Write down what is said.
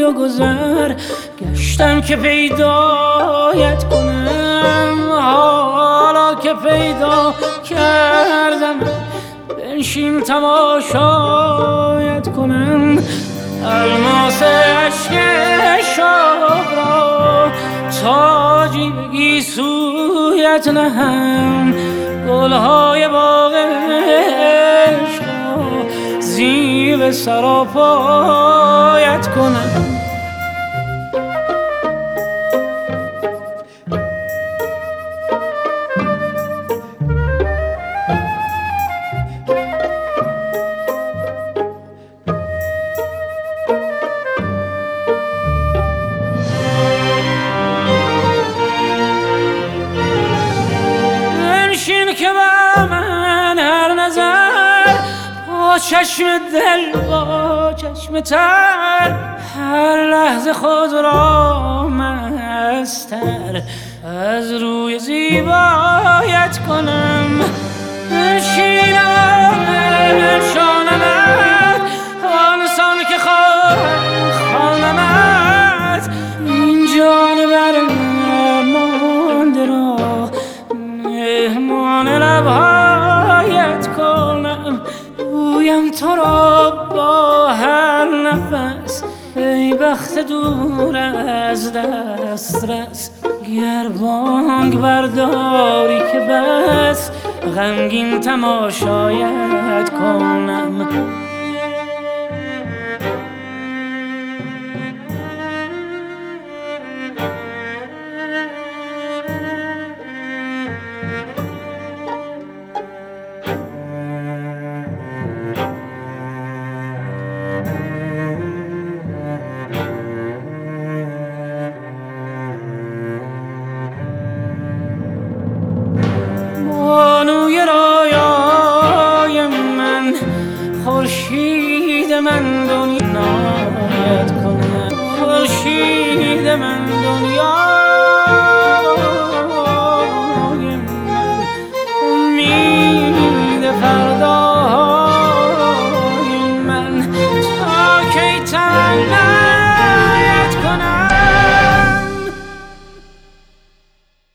روی و گذر گشتم که پیدایت کنم. حالا که پیدا کردم بنشین تماشایت کنم. الماس عشق شوق را تاجی به گیسویت نهم. گلهای باغ عشق را زیر سراپایت کنم. که با من هر نظر با چشم دل با چشم تر هر لحظه خود را مستر از روی زیبایت کنم. بنشینم شانمت آنسان که خوانمت این جان بر مانده را مهمان لبهایت کنم. گویم تو را با هر نفس ای بخت دور از دسترس. گر بانگ برداری که بس غمگین تماشایت کنم. بانوی رویای من خورشید من دنیایت کنم. خورشید من دنیا